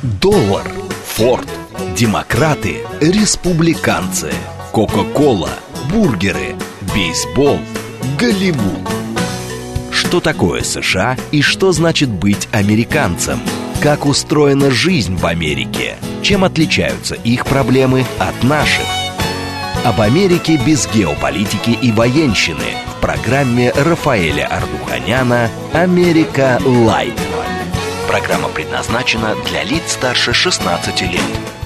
Доллар, Форд, демократы, республиканцы, Кока-кола, бургеры, бейсбол, Голливуд. Что такое США и что значит быть американцем? Как устроена жизнь в Америке? Чем отличаются их проблемы от наших? Об Америке без геополитики и военщины в программе Рафаэля Ардуханяна «Америка Лайт». Программа предназначена для лиц старше 16 лет.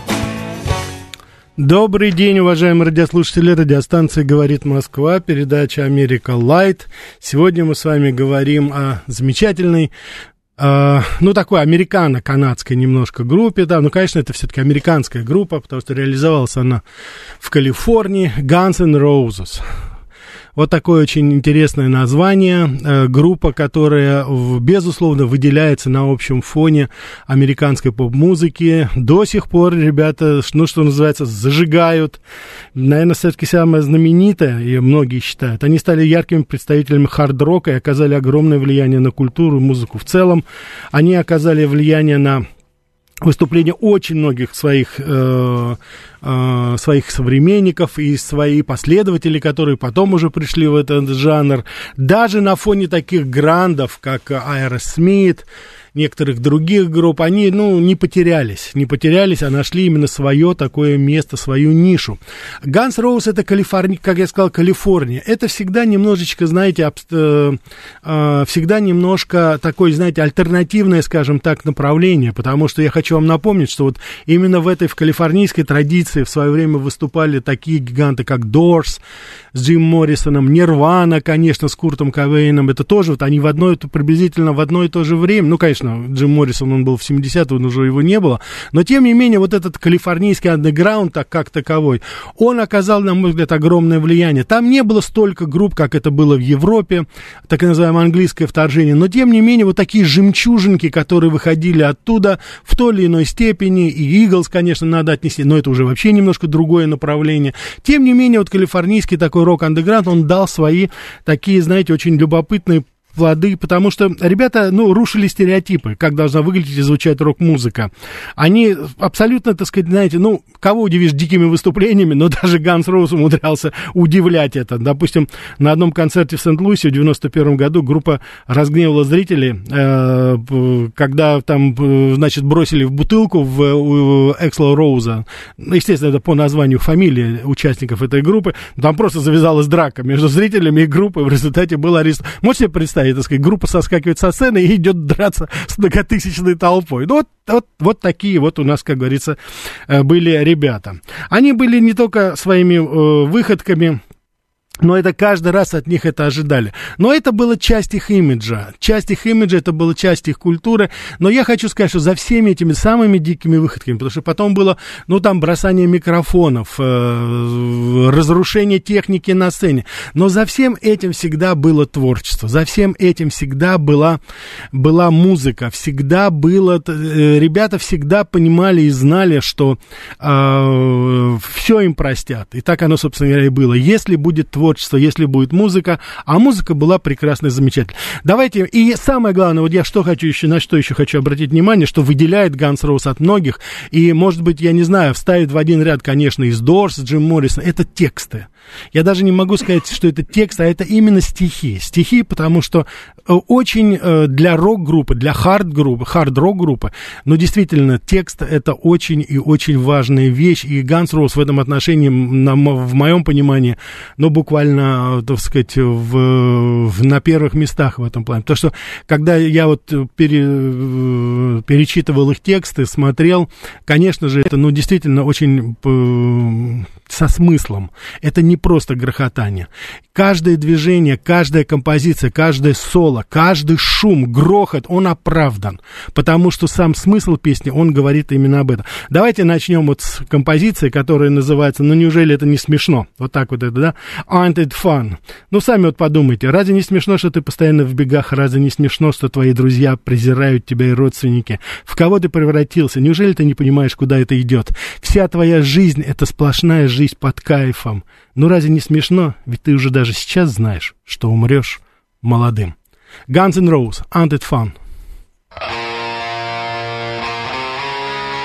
Добрый день, уважаемые радиослушатели. Радиостанция «Говорит Москва», передача «Америка Лайт». Сегодня мы с вами говорим о замечательной, такой американо-канадской немножко группе, да, конечно, это все-таки американская группа, потому что реализовалась она в Калифорнии, Guns N' Roses. Вот такое очень интересное название, группа, которая, безусловно, выделяется на общем фоне американской поп-музыки. До сих пор ребята, что называется, зажигают. Наверное, все-таки самое знаменитое, и многие считают, они стали яркими представителями хард-рока и оказали огромное влияние на культуру и музыку в целом. Они оказали влияние на выступления очень многих своих современников и свои последователи, которые потом уже пришли в этот жанр. Даже на фоне таких грандов, как Aerosmith, некоторых других групп, они, не потерялись, а нашли именно свое такое место, свою нишу. Guns N' Roses — это как я сказал, Калифорния. Это всегда немножечко, знаете, всегда немножко такое, знаете, альтернативное, скажем так, направление, потому что я хочу вам напомнить, что вот именно в калифорнийской традиции в свое время выступали такие гиганты, как Doors с Джим Моррисоном, Nirvana, конечно, с Куртом Кобейном. Это тоже вот они приблизительно в одно и то же время, конечно, Джим Моррисон, он был в 70-е, уже его не было, но, тем не менее, вот этот калифорнийский андеграунд, как таковой, он оказал, на мой взгляд, огромное влияние. Там не было столько групп, как это было в Европе, так называемое английское вторжение, но, тем не менее, вот такие жемчужинки, которые выходили оттуда в той или иной степени, и Eagles, конечно, надо отнести, но это уже вообще немножко другое направление. Тем не менее, вот калифорнийский такой рок-андеграунд, он дал свои такие, знаете, очень любопытные плоды, потому что ребята, рушили стереотипы, как должна выглядеть и звучать рок-музыка. Они абсолютно, так сказать, знаете, кого удивишь дикими выступлениями, но даже Guns N' Roses умудрялся удивлять это. Допустим, на одном концерте в Сент-Луисе в 91 году группа разгневала зрителей, когда там, значит, бросили в бутылку в Эксла Роуза. Естественно, это по названию фамилии участников этой группы. Там просто завязалась драка между зрителями и группой. В результате был арест. Можете себе представить, так сказать, группа соскакивает со сцены и идет драться с многотысячной толпой. Вот такие вот у нас, как говорится, были ребята. Они были не только своими выходками, но это каждый раз от них это ожидали. Но это была часть их имиджа. Это была часть их культуры. Но я хочу сказать, что за всеми этими самыми дикими выходками, потому что потом было, там бросание микрофонов, разрушение техники на сцене. Но за всем этим всегда было творчество. За всем этим всегда была музыка. Всегда было... Ребята всегда понимали и знали, что все им простят. И так оно, собственно говоря, и было. Если будет творчество, если будет музыка, а музыка была прекрасная, замечательная. Давайте, и самое главное, вот я на что еще хочу обратить внимание, что выделяет Guns N' Roses от многих, и, может быть, я не знаю, вставит в один ряд, конечно, из Doors, Джим Моррисон, это тексты. Я даже не могу сказать, что это текст, а это именно стихи. Стихи, потому что очень для рок-группы, для хард-рок-группы, но действительно, текст — это очень и очень важная вещь, и Guns N' Roses в этом отношении, в моем понимании, буквально, так сказать, на первых местах в этом плане. Потому что, когда я перечитывал их тексты, смотрел, конечно же, это, действительно очень со смыслом. Это не просто грохотание. Каждое движение, каждая композиция, каждое соло, каждый шум, грохот, он оправдан. Потому что сам смысл песни, он говорит именно об этом. Давайте начнем вот с композиции, которая называется «Неужели это не смешно?» Вот так вот это, да? «Ain't it fun?» Сами вот подумайте, разве не смешно, что ты постоянно в бегах? Разве не смешно, что твои друзья презирают тебя и родственники? В кого ты превратился? Неужели ты не понимаешь, куда это идет? Вся твоя жизнь — это сплошная жизнь под кайфом. Разве не смешно? Ведь ты уже даже сейчас знаешь, что умрешь молодым. Guns N' Roses, «Ain't it fun?»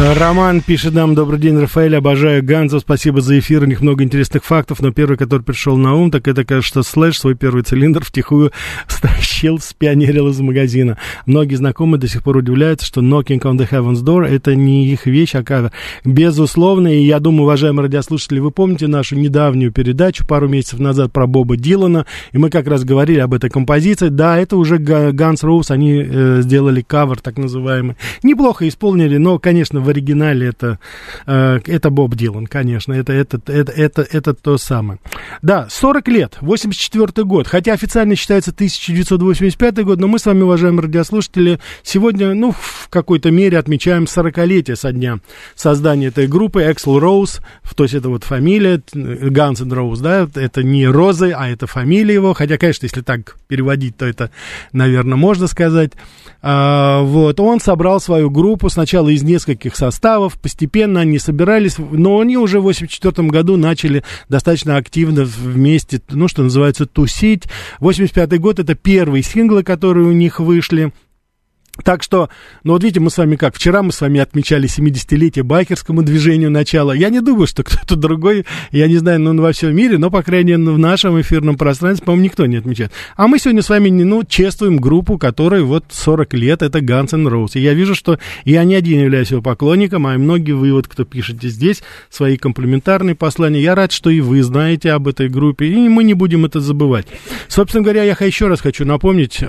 Роман пишет нам: добрый день, Рафаэль, обожаю Ганзов, спасибо за эфир, у них много интересных фактов, но первый, который пришел на ум, так это, кажется, Слэш свой первый цилиндр втихую стащил, спионерил из магазина. Многие знакомые до сих пор удивляются, что Knocking on the Heaven's Door это не их вещь, а кавер. Безусловно, и я думаю, уважаемые радиослушатели, вы помните нашу недавнюю передачу пару месяцев назад про Боба Дилана, и мы как раз говорили об этой композиции. Да, это уже Guns N' Roses, они сделали кавер, так называемый. Неплохо исполнили, но, конечно, в оригинале это Боб Дилан, конечно, это то самое. Да, 40 лет, 84 год, хотя официально считается 1985 год, но мы с вами, уважаемые радиослушатели, сегодня, в какой-то мере отмечаем 40-летие со дня создания этой группы. Axl Rose, то есть это вот фамилия, Guns N' Roses, да, это не Розы, а это фамилия его, хотя, конечно, если так переводить, то это, наверное, можно сказать. Вот, он собрал свою группу сначала из нескольких составов, постепенно они собирались, но они уже в 84 году начали достаточно активно вместе, что называется, тусить. 85 год — это первые синглы, которые у них вышли. Так что, вот видите, мы с вами как, вчера мы с вами отмечали 70-летие байкерскому движению начала. Я не думаю, что кто-то другой, я не знаю, во всем мире, но, по крайней мере, в нашем эфирном пространстве, по-моему, никто не отмечает. А мы сегодня с вами, чествуем группу, которой вот 40 лет, это Guns N' Roses. И я вижу, что я не один являюсь его поклонником, а и многие вы, кто пишете здесь свои комплиментарные послания. Я рад, что и вы знаете об этой группе, и мы не будем это забывать. Собственно говоря, я еще раз хочу напомнить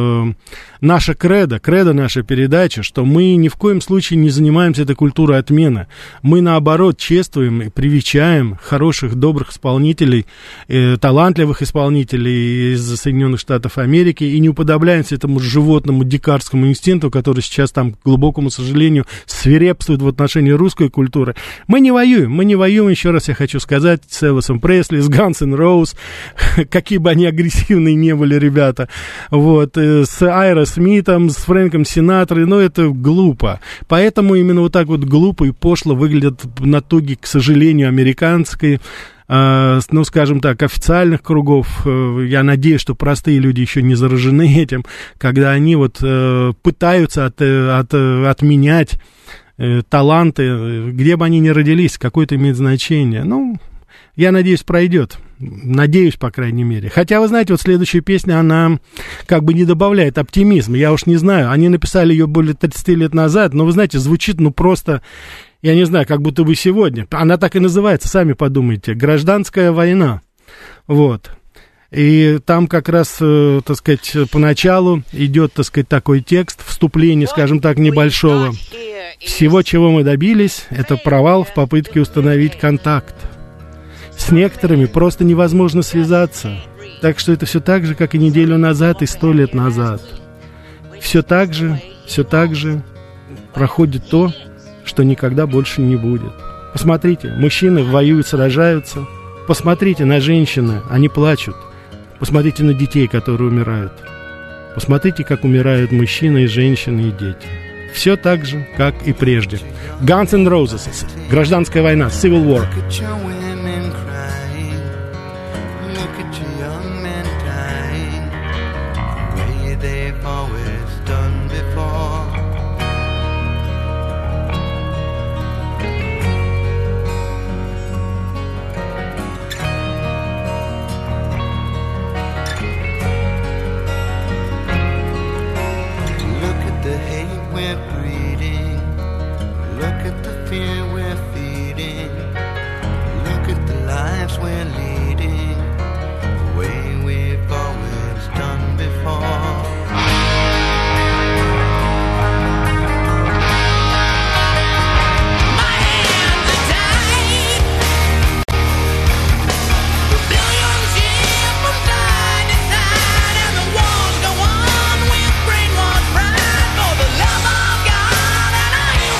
наше кредо нашей передачи, что мы ни в коем случае не занимаемся этой культурой отмены. Мы, наоборот, чествуем и привечаем хороших, добрых исполнителей, талантливых исполнителей из Соединенных Штатов Америки и не уподобляемся этому животному дикарскому инстинкту, который сейчас там, к глубокому сожалению, свирепствует в отношении русской культуры. Мы не воюем, еще раз я хочу сказать, с Элвисом Пресли, с Guns N' Roses, какие бы они агрессивные не были ребята, вот, с Аэросмитом, с Фрэнком Синатрой, это глупо. Поэтому именно вот так вот глупо и пошло выглядят натуги, к сожалению, американской, скажем так, официальных кругов. Я надеюсь, что простые люди еще не заражены этим, когда они пытаются отменять таланты, где бы они ни родились, какое-то имеет значение. Я надеюсь, пройдет. Надеюсь, по крайней мере. Хотя, вы знаете, вот следующая песня, она как бы не добавляет оптимизма. Я уж не знаю, они написали ее более 30 лет назад, но, вы знаете, звучит, просто, я не знаю, как будто бы сегодня. Она так и называется, сами подумайте, «Гражданская война». Вот. И там как раз, так сказать, поначалу идет, так сказать, такой текст, вступление, скажем так, небольшого. Всего, чего мы добились, это провал в попытке установить контакт. С некоторыми просто невозможно связаться. Так что это все так же, как и неделю назад, и 100 лет назад. Все так же проходит то, что никогда больше не будет. Посмотрите, мужчины воюют, сражаются. Посмотрите на женщины, они плачут. Посмотрите на детей, которые умирают. Посмотрите, как умирают мужчины, и женщины, и дети. Все так же, как и прежде. Guns N' Roses, «Гражданская война», Civil War.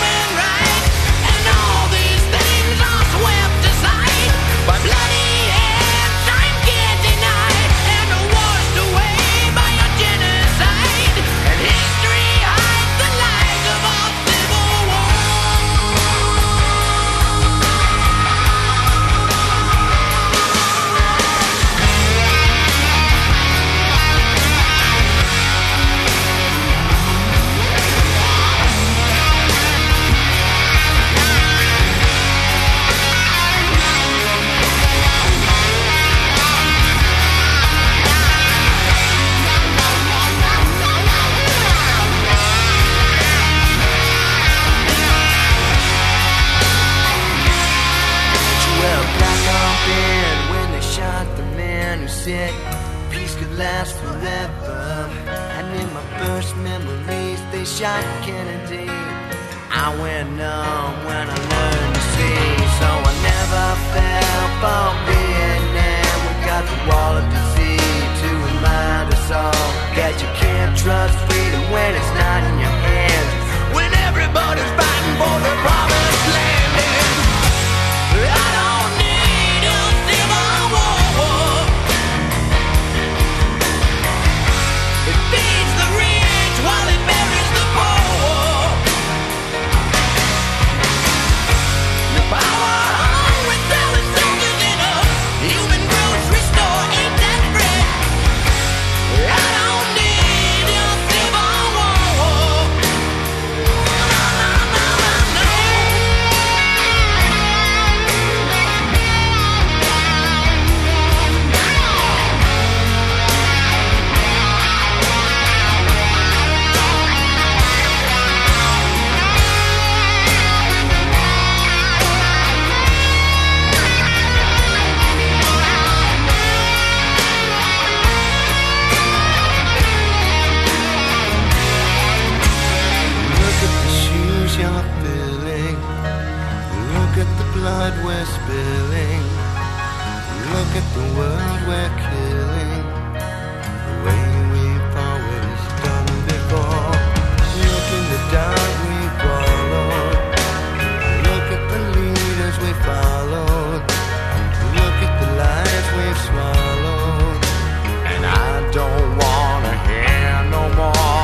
By bloody said peace could last forever. And in my first memories, they shot Kennedy. I went numb when I learned to see, so I never fell for Vietnam. We got the wall of deceit to remind us all that you can't trust freedom when it's not in your hands. When everybody's fighting for the promised land, and I don't need a civil war. It feeds the rich while it buries the poor. The power hungry selling soldiers in a human grocery store ain't that bread. I don't need a civil war. Look at the shoes you're filling. Look at the blood we're spilling. Look at the world we're killing. The way we've always done before. Look in the dark we followed. Look at the leaders we followed. Look at the lies we've swallowed. And I don't wanna hear no more.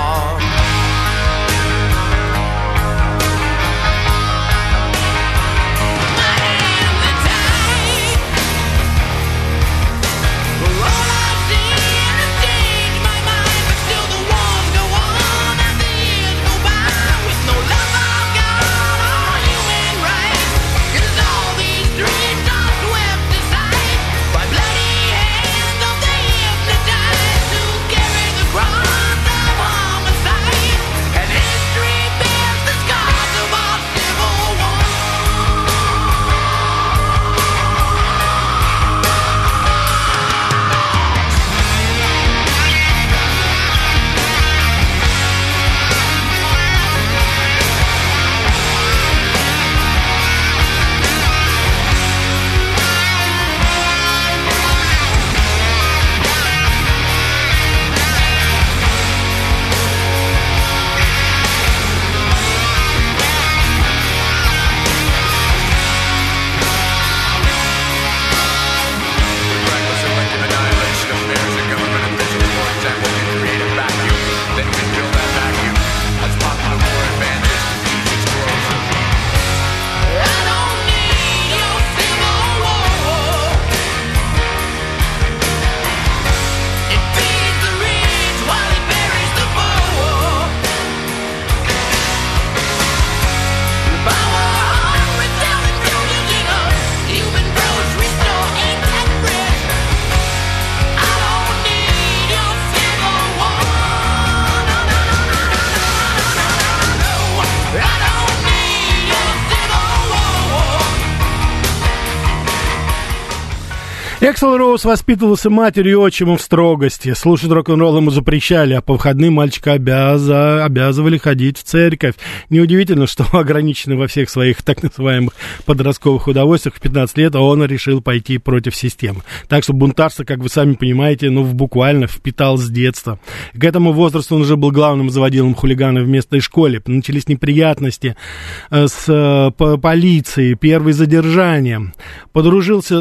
Эксел Роуз воспитывался матерью и отчимом в строгости. Слушать рок-н-ролл ему запрещали, а по выходным мальчика обязывали ходить в церковь. Неудивительно, что ограниченный во всех своих так называемых подростковых удовольствиях в 15 лет он решил пойти против системы. Так что бунтарство, как вы сами понимаете, буквально впитал с детства. К этому возрасту он уже был главным заводилом хулигана в местной школе. Начались неприятности с полицией, первые задержания. Подружился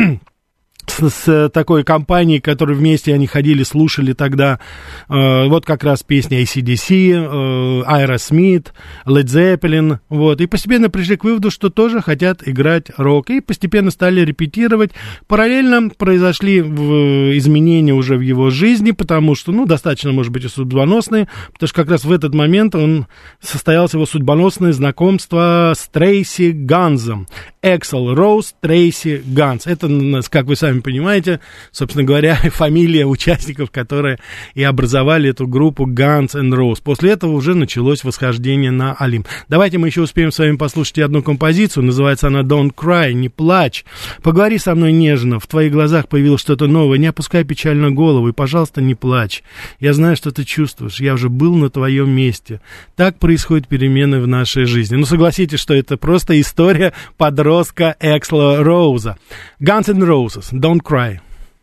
с такой компанией, которой вместе они ходили, слушали тогда вот как раз песни AC/DC, Aerosmith, Led Zeppelin, вот, и постепенно пришли к выводу, что тоже хотят играть рок, и постепенно стали репетировать. Параллельно произошли изменения уже в его жизни, потому что, достаточно, может быть, и судьбоносные, потому что как раз в этот момент состоялось его судьбоносное знакомство с Трейси Ганзом. Эксел Роуз, Трейси Ганз. Это, как вы сами понимаете, собственно говоря, фамилия участников, которые и образовали эту группу Guns N' Roses. После этого уже началось восхождение на Олимп. Давайте мы еще успеем с вами послушать одну композицию, называется она «Don't Cry», «Не плачь». Поговори со мной нежно, в твоих глазах появилось что-то новое, не опускай печально голову и, пожалуйста, не плачь. Я знаю, что ты чувствуешь, я уже был на твоем месте. Так происходят перемены в нашей жизни. Ну, согласитесь, что это просто история подростка Эксла Роуза. Guns N' Roses, Don't Cry.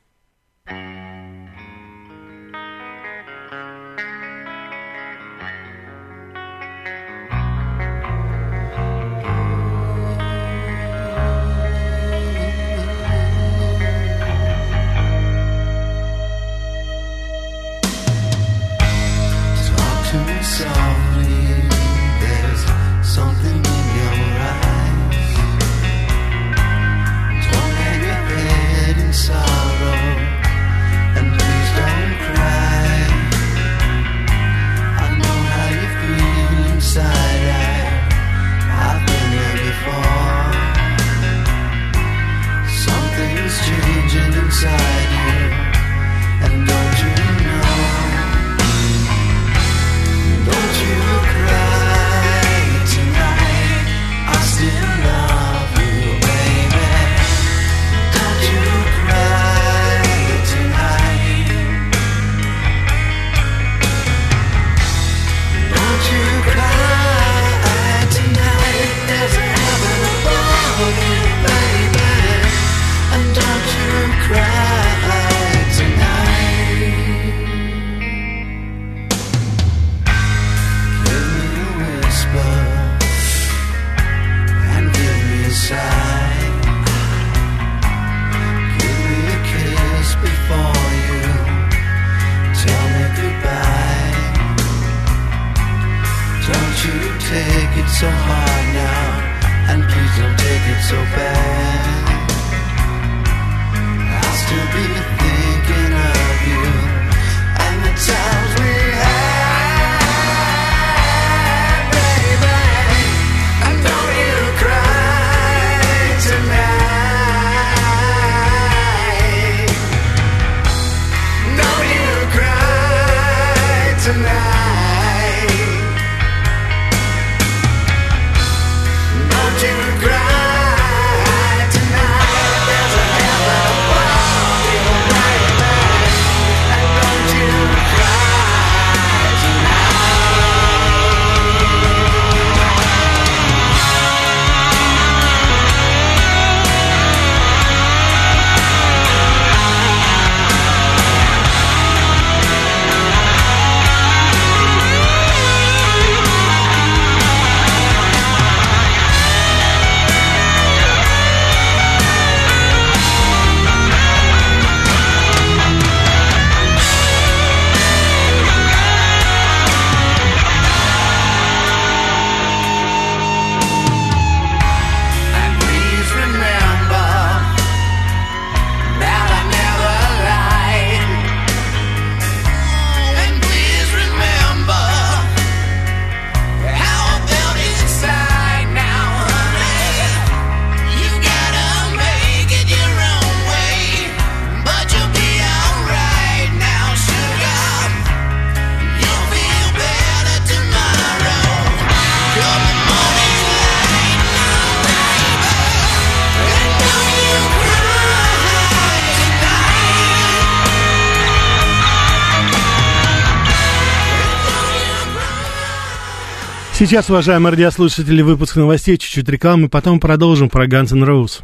Сейчас, уважаемые радиослушатели, выпуск новостей, чуть-чуть рекламы, потом продолжим про Guns N' Roses.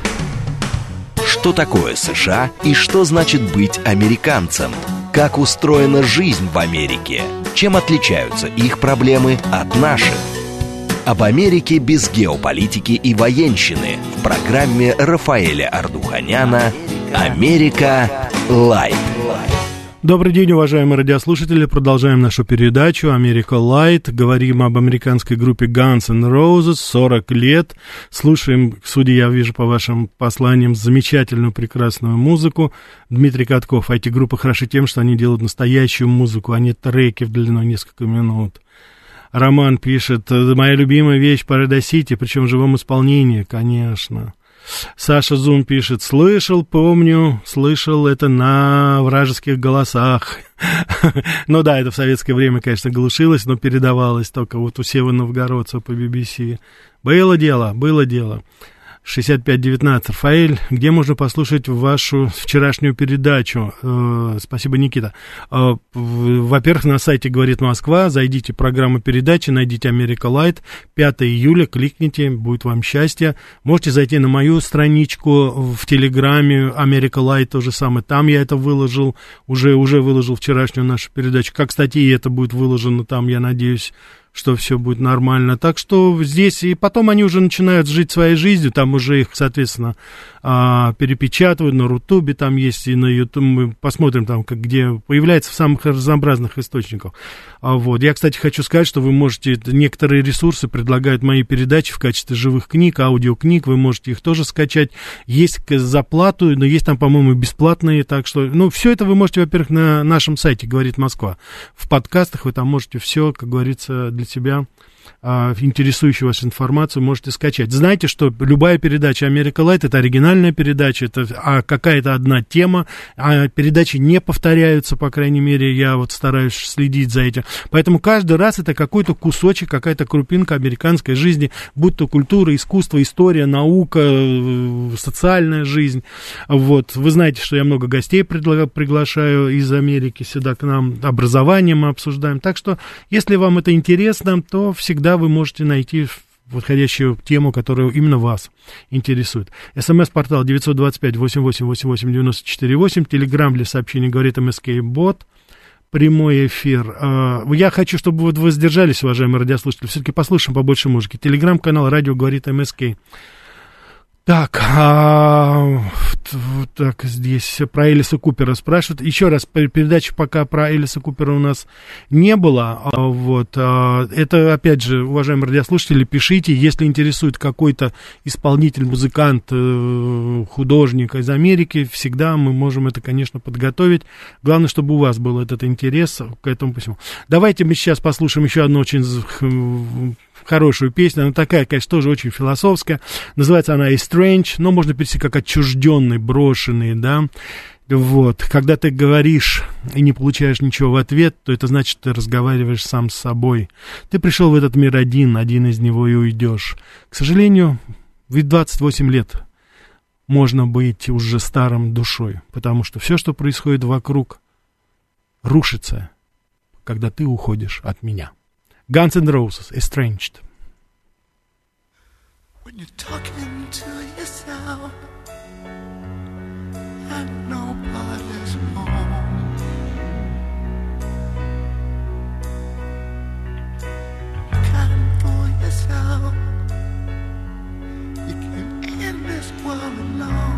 Что такое США и что значит быть американцем? Как устроена жизнь в Америке? Чем отличаются их проблемы от наших? Об Америке без геополитики и военщины в программе Рафаэля Ардуханяна «Америка Лайт». Добрый день, уважаемые радиослушатели. Продолжаем нашу передачу «Америка Лайт». Говорим об американской группе Guns N' Roses. 40 лет. Слушаем, судя, я вижу по вашим посланиям, замечательную, прекрасную музыку. Дмитрий Катков. А эти группы хороши тем, что они делают настоящую музыку, а не треки в длину несколько минут. Роман пишет: моя любимая вещь Paradise City, причем в живом исполнении, конечно. Саша Зум пишет: слышал, помню, слышал это на вражеских голосах. Ну да, это в советское время, конечно, глушилось, но передавалось только вот у Севы Новгородцева по BBC. Было дело, было дело. 6519. Рафаэль, где можно послушать вашу вчерашнюю передачу? Спасибо, Никита. Во-первых, на сайте «Говорит Москва», зайдите в программу передачи, найдите «Америка Лайт», 5 июля, кликните, будет вам счастье. Можете зайти на мою страничку в Телеграме, «Америка Лайт», то же самое, там я это выложил, уже выложил вчерашнюю нашу передачу. Как, кстати, и это будет выложено там, я надеюсь, что все будет нормально. Так что здесь, и потом они уже начинают жить своей жизнью, там уже их, соответственно, перепечатывают на Рутубе, там есть и на Ютубе, мы посмотрим там, где появляется в самых разнообразных источниках. Вот. Я, кстати, хочу сказать, что вы можете, некоторые ресурсы предлагают мои передачи в качестве живых книг, аудиокниг, вы можете их тоже скачать. Есть за плату, но есть там, по-моему, бесплатные, так что, ну, все это вы можете, во-первых, на нашем сайте «Говорит Москва». В подкастах вы там можете все, как говорится, для себя интересующую вас информацию можете скачать. Знаете, что любая передача «Америка Лайт» — это оригинальная передача, это какая-то одна тема, передачи не повторяются, по крайней мере, я вот стараюсь следить за этим. Поэтому каждый раз это какой-то кусочек, какая-то крупинка американской жизни, будь то культура, искусство, история, наука, социальная жизнь. Вот. Вы знаете, что я много гостей приглашаю из Америки сюда к нам, образование мы обсуждаем. Так что, если вам это интересно, то всегда вы можете найти подходящую тему, которая именно вас интересует. СМС-портал 925-88-88-94-8. Телеграм для сообщений «Говорит МСК-бот». Прямой эфир. Я хочу, чтобы вот вы сдержались, уважаемые радиослушатели. Все-таки послушаем побольше музыки. Телеграм-канал «Радио говорит МСК». Так, так, здесь про Элиса Купера спрашивают. Еще раз, передачи пока про Элиса Купера у нас не было. Вот, это, опять же, уважаемые радиослушатели, пишите, если интересует какой-то исполнитель, музыкант, художник из Америки, всегда мы можем это, конечно, подготовить. Главное, чтобы у вас был этот интерес к этому письму. Давайте мы сейчас послушаем еще одну очень хорошую песню, она такая, конечно, тоже очень философская, называется она «Estranged», но можно перевести как «отчужденный», «брошенный», да, вот, когда ты говоришь и не получаешь ничего в ответ, то это значит, ты разговариваешь сам с собой, ты пришел в этот мир один из него и уйдешь. К сожалению, ведь 28 лет можно быть уже старым душой, потому что все, что происходит вокруг, рушится, когда ты уходишь от меня. Guns N' Roses, Estranged. When you're talking to yourself and nobody's home, kind for yourself, you can end this world alone.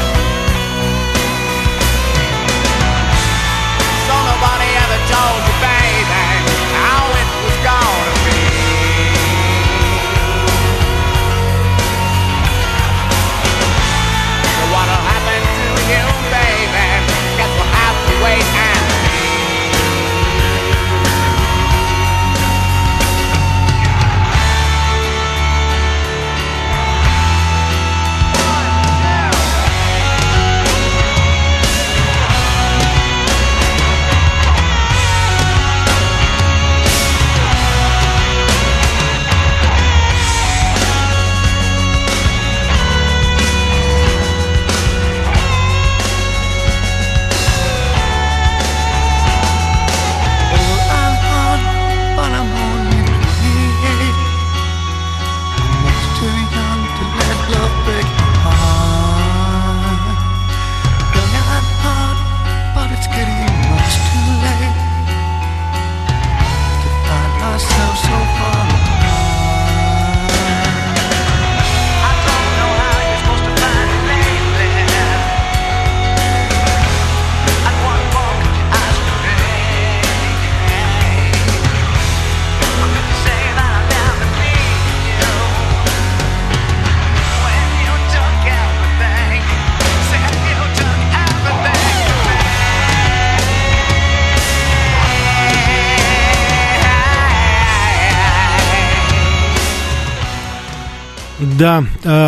So nobody ever told you back. Да,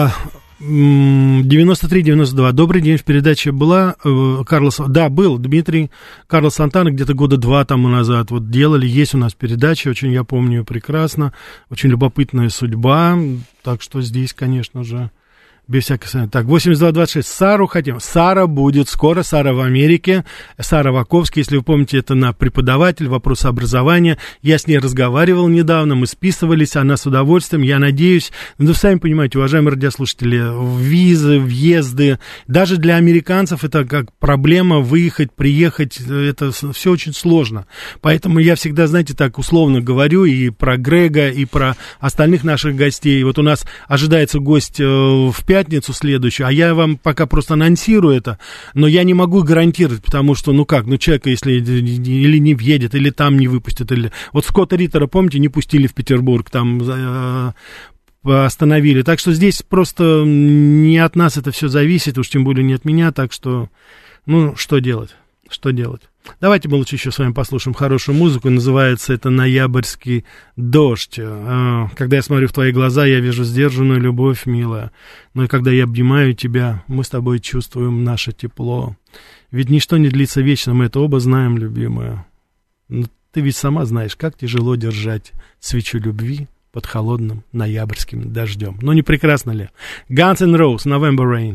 93-92. Добрый день, в передаче была Карлос... Да, был Дмитрий Карлос Сантана где-то года 2 тому назад. Вот делали, есть у нас передача, очень, я помню ее прекрасно. Очень любопытная судьба. Так что здесь, конечно же, без всяких сомнений. Так, 82-26. Сару хотим. Сара будет скоро. Сара в Америке. Сара Ваковский, если вы помните, это преподаватель, вопросы образования. Я с ней разговаривал недавно, мы списывались, она с удовольствием. Я надеюсь, вы сами понимаете, уважаемые радиослушатели, визы, въезды, даже для американцев это как проблема выехать, приехать, это все очень сложно. Поэтому я всегда, знаете, так условно говорю и про Грега, и про остальных наших гостей. Вот у нас ожидается гость в пятницу следующую, а я вам пока просто анонсирую это, но я не могу гарантировать, потому что, человека, если или не въедет, или там не выпустят, или... Вот Скотта Риттера, помните, не пустили в Петербург, там остановили, так что здесь просто не от нас это все зависит, уж тем более не от меня, так что, что делать? Что делать? Давайте мы лучше еще с вами послушаем хорошую музыку. Называется это «Ноябрьский дождь». Когда я смотрю в твои глаза, я вижу сдержанную любовь, милая. Но и когда я обнимаю тебя, мы с тобой чувствуем наше тепло. Ведь ничто не длится вечно, мы это оба знаем, любимая. Но ты ведь сама знаешь, как тяжело держать свечу любви под холодным ноябрьским дождем. Ну, не прекрасно ли? Guns N' Roses, November Rain.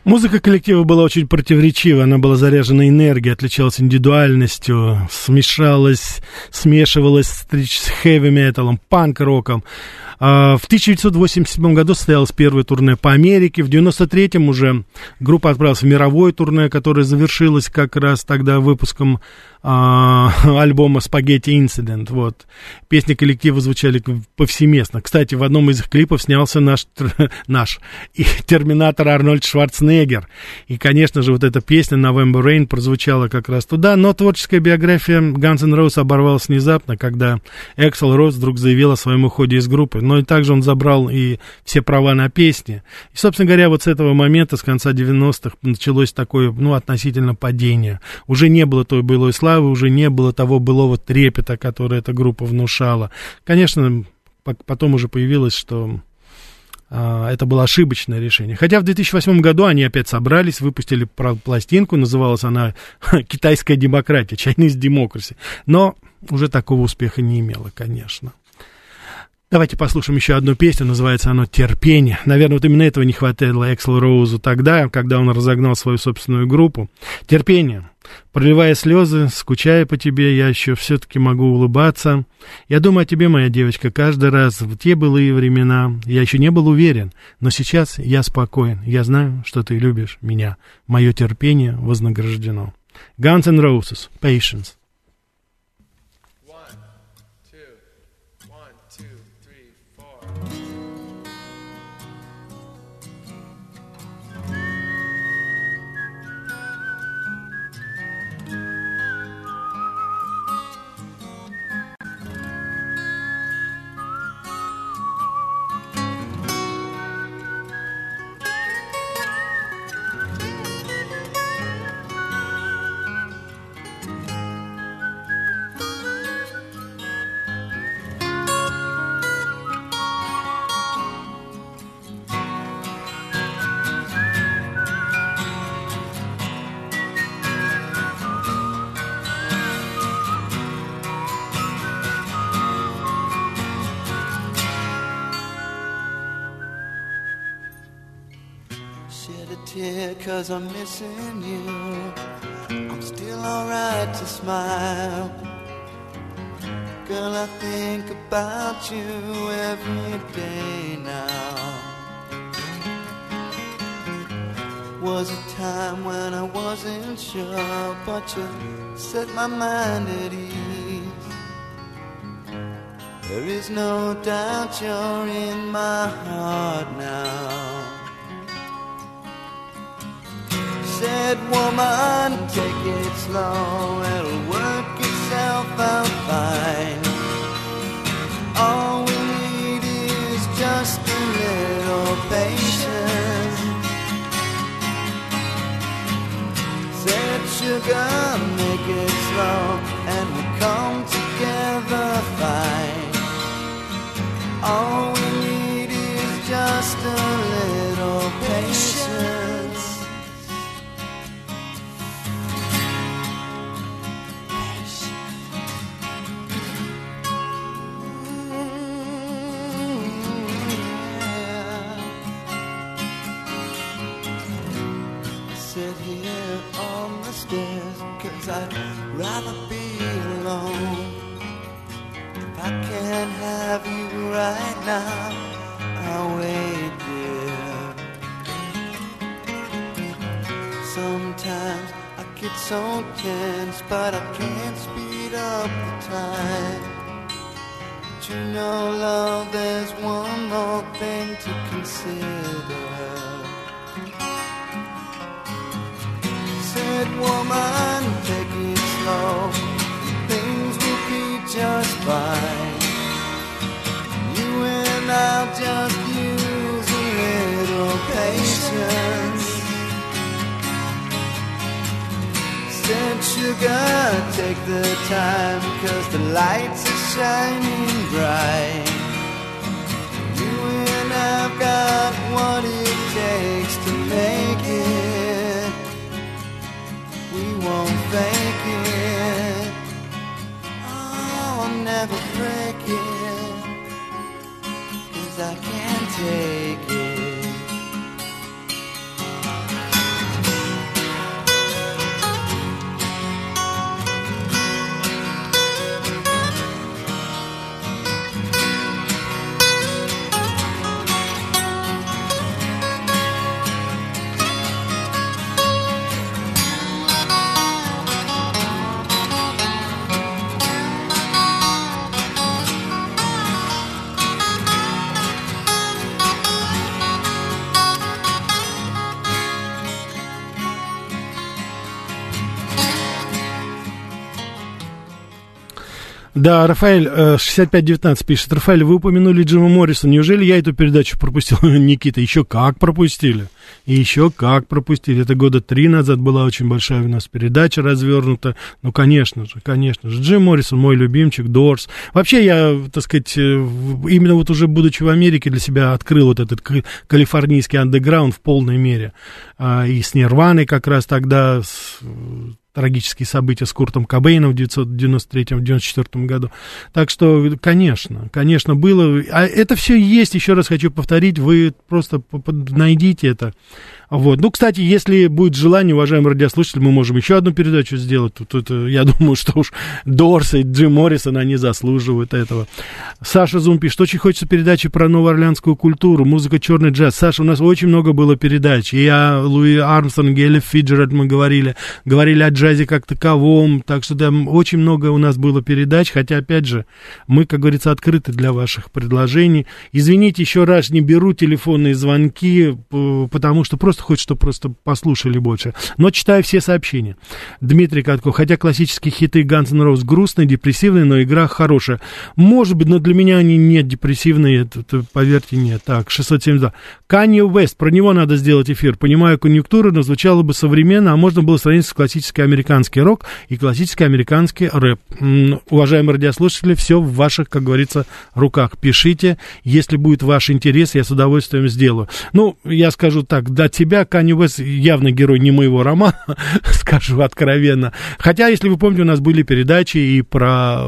Музыка коллектива была очень противоречива, она была заряжена энергией, отличалась индивидуальностью, смешивалась с хэви-металом, панк-роком. В 1987 году состоялось первое турне по Америке, в 1993 уже группа отправилась в мировое турне, которое завершилось как раз тогда выпуском альбома «Spaghetti Incident». Вот. Песни коллектива звучали повсеместно. Кстати, в одном из их клипов снялся наш терминатор Арнольд Шварценеггер. И, конечно же, вот эта песня «November Rain» прозвучала как раз туда. Но творческая биография Guns N' Roses оборвалась внезапно, когда Эксел Роуз вдруг заявил о своем уходе из группы. Но и также он забрал и все права на песни. И, собственно говоря, вот с этого момента, с конца 90-х, началось такое, относительно падение. Уже не было той былой славы, уже не было того былого трепета, который эта группа внушала. Конечно, потом уже появилось, что это было ошибочное решение. Хотя в 2008 году они опять собрались, выпустили пластинку, называлась она «Китайская демократия», Chinese Democracy. Но уже такого успеха не имела, конечно. Давайте послушаем еще одну песню, называется она «Терпение». Наверное, вот именно этого не хватало Экслу Роузу тогда, когда он разогнал свою собственную группу. «Терпение». Проливая слезы, скучая по тебе, я еще все-таки могу улыбаться. Я думаю о тебе, моя девочка, каждый раз в те былые времена. Я еще не был уверен, но сейчас я спокоен. Я знаю, что ты любишь меня. Мое терпение вознаграждено. Guns N' Roses, Patience. Cause I'm missing you. I'm still alright to smile. Girl, I think about you every day now. Was a time when I wasn't sure, but you set my mind at ease. There is no doubt you're in my heart now. Said, woman, take it slow, it'll work itself out fine. All we need is just a little patience. Said, sugar, make it slow, and we'll come together fine. All we need is just a little patience. I'd rather be alone. If I can't have you right now, I'll wait, dear. Sometimes I get so tense, but I can't speed up the time. But you know, love, there's one more thing to consider. Said, woman, take it slow, things will be just fine. You and I'll just use a little patience. Said, sugar, take the time, 'cause the lights are shining bright. You and I've got what it takes to make it. We won't fake it. Oh, I'll never break it, 'cause I can't take it. Да, Рафаэль, 6519 пишет. Рафаэль, вы упомянули Джима Моррисона. Неужели я эту передачу пропустил? Никита, еще как пропустили. И еще как пропустили. Это года 3 назад была очень большая у нас передача развернута. Ну, конечно же. Джим Моррисон, мой любимчик, Дорс. Вообще, я, так сказать, именно вот уже будучи в Америке для себя открыл вот этот калифорнийский андеграунд в полной мере. И с Нирваной как раз тогда... трагические события с Куртом Кобейном в 1993-1994 году. Так что, конечно, было. А это все есть, еще раз хочу повторить, вы просто найдите это. Вот. Ну, кстати, если будет желание, уважаемые радиослушатели, мы можем еще одну передачу сделать. Тут я думаю, что уж Дорс и Джим Моррисон, они заслуживают этого. Саша Зум пишет, очень хочется передачи про новоорлеанскую культуру, музыка, черный джаз. Саша, у нас очень много было передач. И о Луи Армстронге, Элли Фиджеральд мы говорили о джазе как таковом. Так что там очень много у нас было передач. Хотя, опять же, мы, как говорится, открыты для ваших предложений. Извините, еще раз не беру телефонные звонки, потому что просто хочется, чтобы просто послушали больше. Но читаю все сообщения. Дмитрий Катков. Хотя классические хиты Guns N' Roses грустные, депрессивные, но игра хорошая. Может быть, но для меня они не депрессивные, это, поверьте, нет. Так, 672. Канье Уэст. Про него надо сделать эфир. Понимаю конъюнктуру, но звучало бы современно, а можно было сравнить с классический американский рок и классический американский рэп. Уважаемые радиослушатели, все в ваших, как говорится, руках. Пишите, если будет ваш интерес, я с удовольствием сделаю. Ну, я скажу так, для тебя Канье Уэст явно герой не моего романа, скажу откровенно. Хотя, если вы помните, у нас были передачи и про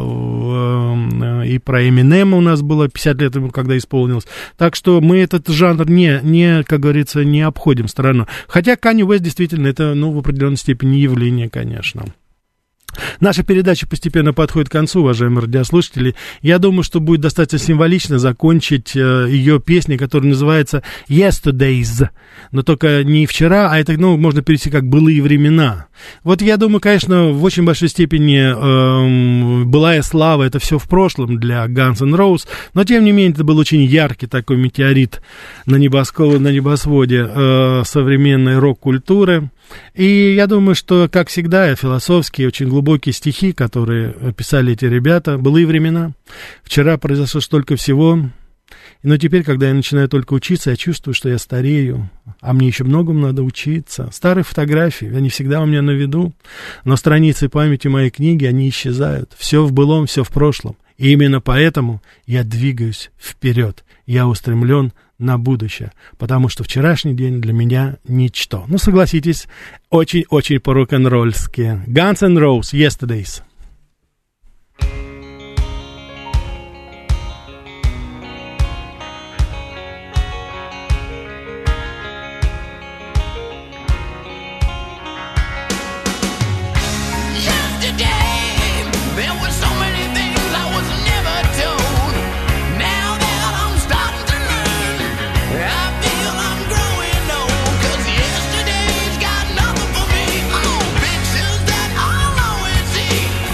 Эминема у нас было 50 лет ему, когда исполнилось. Так что мы этот жанр не, как говорится, не обходим стороной. Хотя Канье Уэст действительно это, в определенной степени явление, конечно. Наша передача постепенно подходит к концу, уважаемые радиослушатели. Я думаю, что будет достаточно символично закончить ее песней, которая называется «Yesterdays». Но только не вчера, а это, можно перевести как «былые времена». Вот я думаю, конечно, в очень большой степени былая слава, это все в прошлом для Guns N' Roses, но тем не менее это был очень яркий такой метеорит на небосводе современной рок-культуры. И я думаю, что, как всегда, философские, очень глубокие стихи, которые писали эти ребята, былые времена. Вчера произошло столько всего, но теперь, когда я начинаю только учиться, я чувствую, что я старею, а мне еще многому надо учиться. Старые фотографии, они всегда у меня на виду, но страницы памяти моей книги, они исчезают. Все в былом, все в прошлом. И именно поэтому я двигаюсь вперед. Я устремлен на будущее, потому что вчерашний день для меня ничто. Согласитесь, очень-очень по-рок-н-ролльски. Guns N' Roses, Yesterdays. Pictures that I'll always see.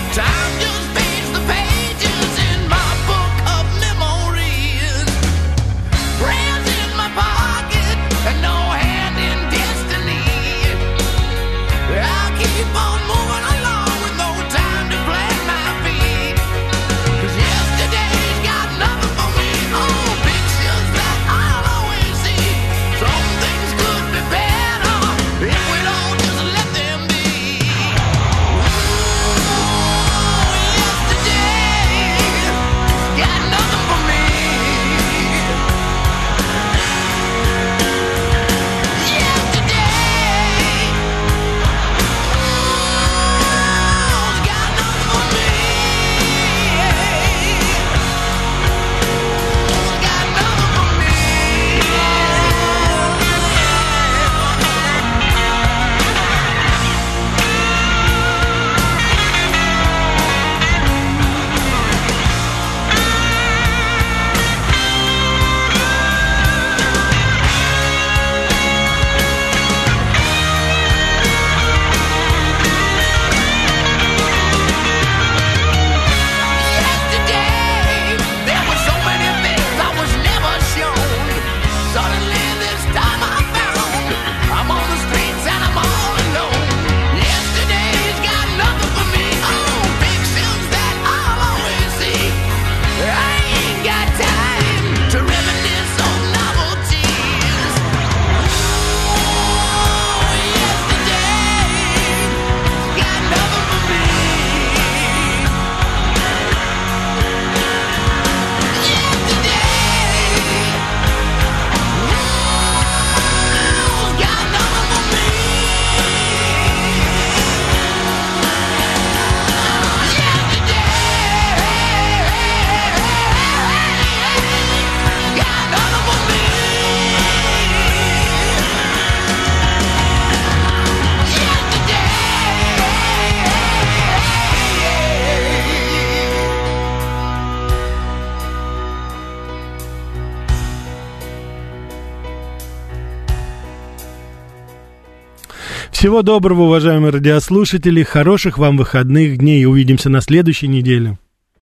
Всего доброго, уважаемые радиослушатели, хороших вам выходных дней. Увидимся на следующей неделе.